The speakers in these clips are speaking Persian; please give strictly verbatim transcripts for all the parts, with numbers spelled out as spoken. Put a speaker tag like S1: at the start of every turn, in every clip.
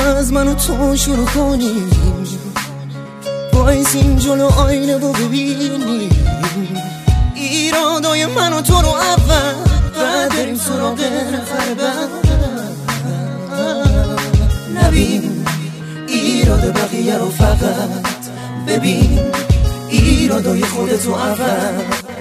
S1: از من و تو شروع کنیم، وایسیم جلو آینه و ببینیم ایرادای من و تو رو اول، بعد بریم سراغ نفر بعد. نبین ایراد بقیه رو، فقط ببین ایرادای خودتو اول.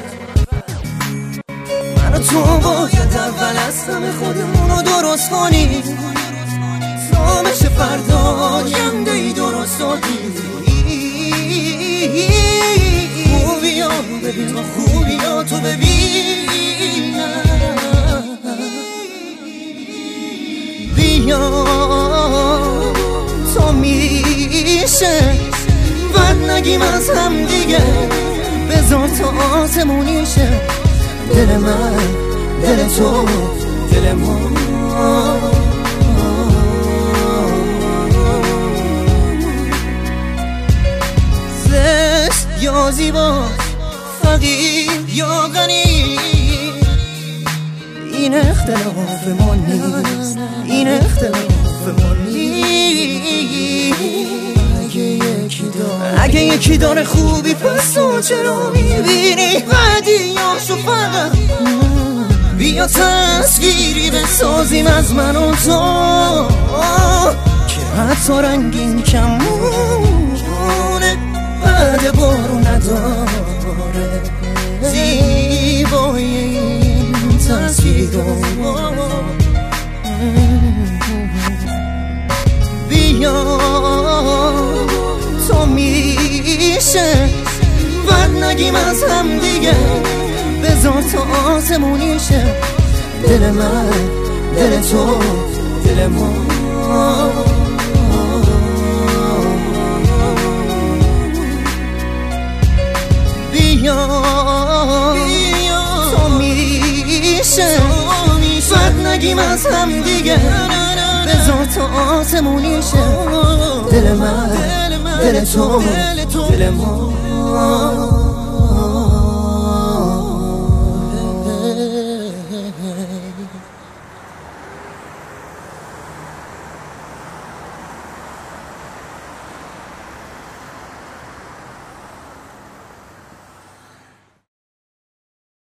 S1: من و تو باید اول از همه خودمون رو درست کنیم تا بشه فردا ینده ای درست کنیم. خوبی ها ببین تو، خوبی ها تو ببین. بیا تا میشه بد نگیم از هم دیگه، بذار تا آسمونیشه. دل من، دل تو، دل ما. زشت یا زیبا، فقیر یا غنی، این اختلاف ما نیست، این اختلاف ما نیست. اگه یکی داره اگه یکی داره خوبی، پس تو چرا میبینی بدیاشو؟ فقط بیا تصویری بسازیم از من و تو که حتی رنگین کمونه، بعد بارو نداره زیبایی این تصویر. بیا تا میشه بد نگیم از هم دیگه، بذار تا آسمونیشه. دل من، دل تو، دل ما. بیا تا میشه بد نگیم از هم دیگه، بذار تا آسمونیشه. دل من، دل تو، دل ما.